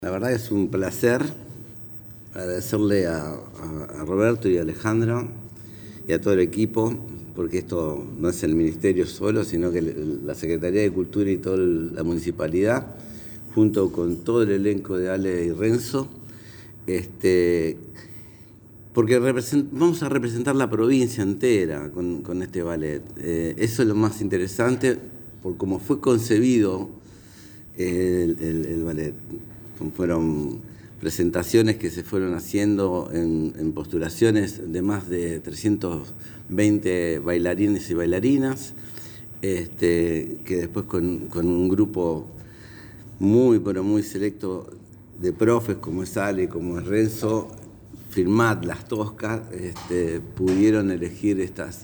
La verdad es un placer agradecerle a Roberto y a Alejandra y a todo el equipo, porque esto no es el ministerio solo, sino que la Secretaría de Cultura y toda la municipalidad, junto con todo el elenco de Ale y Renzo, porque vamos a representar la provincia entera con este ballet. Eso es lo más interesante, por cómo fue concebido el ballet. Fueron presentaciones que se fueron haciendo en postulaciones de más de 320 bailarines y bailarinas, que después con un grupo pero muy selecto de profes como es Ale, como es Renzo, Firmat, Las Toscas, pudieron elegir estas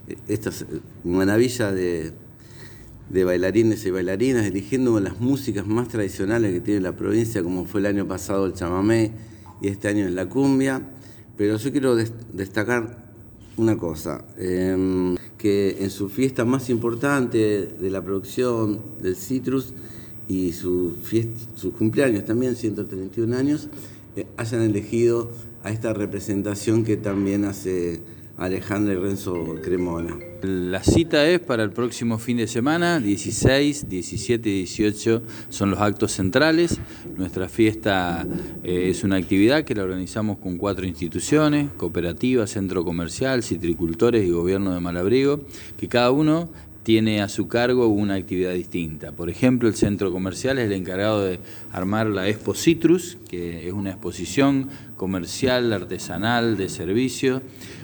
maravillas de bailarines y bailarinas, eligiendo las músicas más tradicionales que tiene la provincia, como fue el año pasado el chamamé y este año es la cumbia. Pero yo quiero destacar una cosa, que en su fiesta más importante de la producción del Citrus y su cumpleaños también, 131 años, hayan elegido a esta representación que también hace Alejandra y Renzo Cremona. La cita es para el próximo fin de semana, 16, 17 y 18 son los actos centrales. Nuestra fiesta es una actividad que la organizamos con 4 instituciones: cooperativas, centro comercial, citricultores y gobierno de Malabrigo, que cada uno tiene a su cargo una actividad distinta. Por ejemplo, el centro comercial es el encargado de armar la Expo Citrus, que es una exposición comercial, artesanal, de servicio,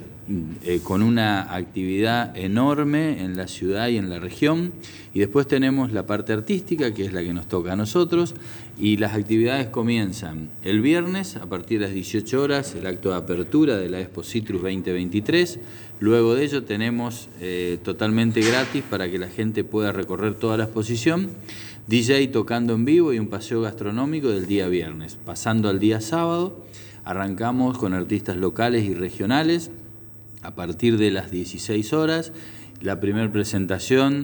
con una actividad enorme en la ciudad y en la región. Y después tenemos la parte artística, que es la que nos toca a nosotros, y las actividades comienzan el viernes a partir de las 18 horas, el acto de apertura de la Expo Citrus 2023. Luego de ello tenemos totalmente gratis para que la gente pueda recorrer toda la exposición, DJ tocando en vivo y un paseo gastronómico del día viernes. Pasando al día sábado, arrancamos con artistas locales y regionales a partir de las 16 horas. La primera presentación,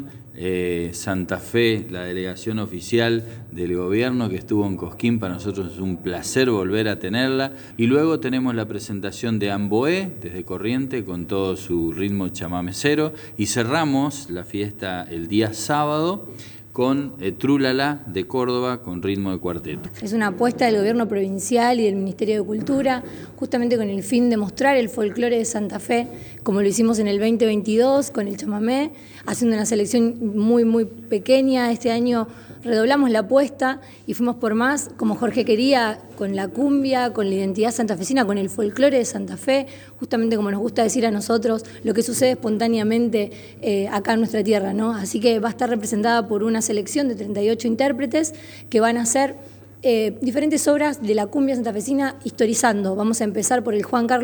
Santa Fe, la delegación oficial del gobierno que estuvo en Cosquín, para nosotros es un placer volver a tenerla. Y luego tenemos la presentación de Amboé, desde Corriente, con todo su ritmo chamamecero. Y cerramos la fiesta el día sábado con Trúlala de Córdoba, con ritmo de cuarteto. Es una apuesta del gobierno provincial y del Ministerio de Cultura, justamente con el fin de mostrar el folclore de Santa Fe, como lo hicimos en el 2022 con el chamamé, haciendo una selección muy pequeña. Este año redoblamos la apuesta y fuimos por más, como Jorge quería, con la cumbia, con la identidad santafesina, con el folclore de Santa Fe, justamente como nos gusta decir a nosotros, lo que sucede espontáneamente acá en nuestra tierra, ¿no? Así que va a estar representada por una selección de 38 intérpretes que van a hacer diferentes obras de la cumbia santafesina historizando. Vamos a empezar por el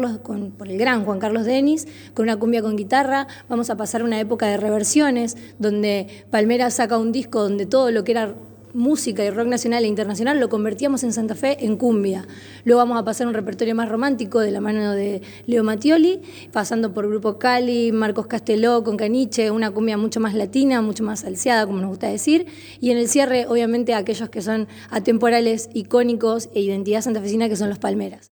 gran Juan Carlos Denis, con una cumbia con guitarra. Vamos a pasar una época de reversiones, donde Palmeras saca un disco donde todo lo que era música y rock nacional e internacional lo convertíamos en Santa Fe en cumbia. Luego vamos a pasar un repertorio más romántico de la mano de Leo Mattioli, pasando por Grupo Cali, Marcos Casteló con Caniche, una cumbia mucho más latina, mucho más salseada, como nos gusta decir. Y en el cierre, obviamente, aquellos que son atemporales, icónicos e identidad santafesina, que son los Palmeras.